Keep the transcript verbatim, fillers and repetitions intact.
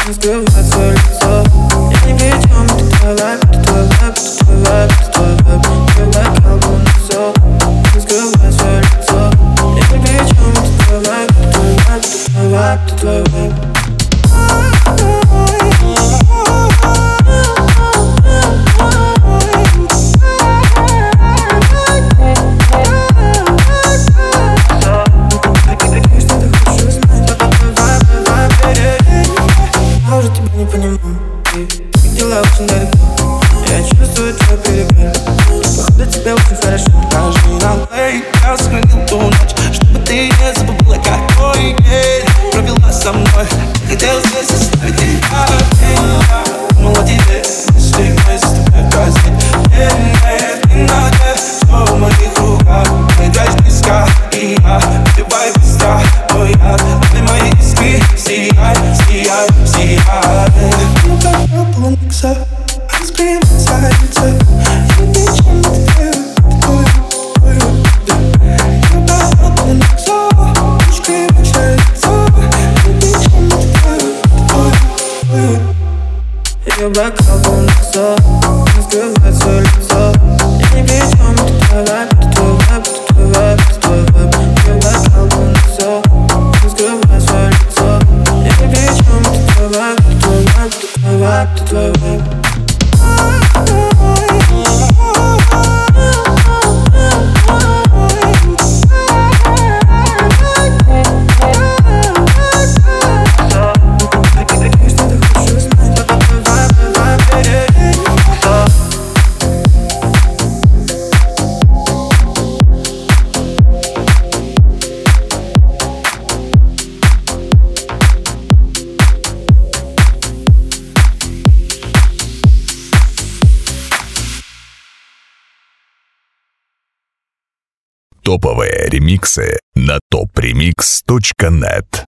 скрывает свое лицо. Я ни при чем, это твой вайб, это твой вайб, это твой вайб, это твой вайб. Я like album, все, не скрывает свое лицо. Я ни при чем, это твой вайб, это твой вайб, это твой вайб, это твой вайб. Не понимаю, как дела очень далеко. Я чувствую твой перегрев. Походу тебе очень хорошо. Скажи нам, эй, я сохранил ту ночь, чтобы ты не забыла, какой день провела со мной. Хотел здесь оставить тебя. Думала тебе, если вместе с тобой праздник. Нет, нет, не надо, все в моих руках. Играй близко, и я вбивай быстро. Твой яд, ты мои искры. Сияй, сияй, сияй. Ну как пробовала микса, айскрим садится. Я ничем не твою, твою, твою. Ну как пробовала микса, айскрим садится. Я ничем не твою, твою, твою. Я black album, все, не скрывает свое лицо. Я ни при чем, это твой вайб, это твой вайб, это твой вайб, это твой вайб. Я black album, все, не скрывает свое лицо. Я ни при чем, это твой вайб, это твой вайб, это твой вайб, это твой вайб. Топовые ремиксы на топ ремикс точка нет.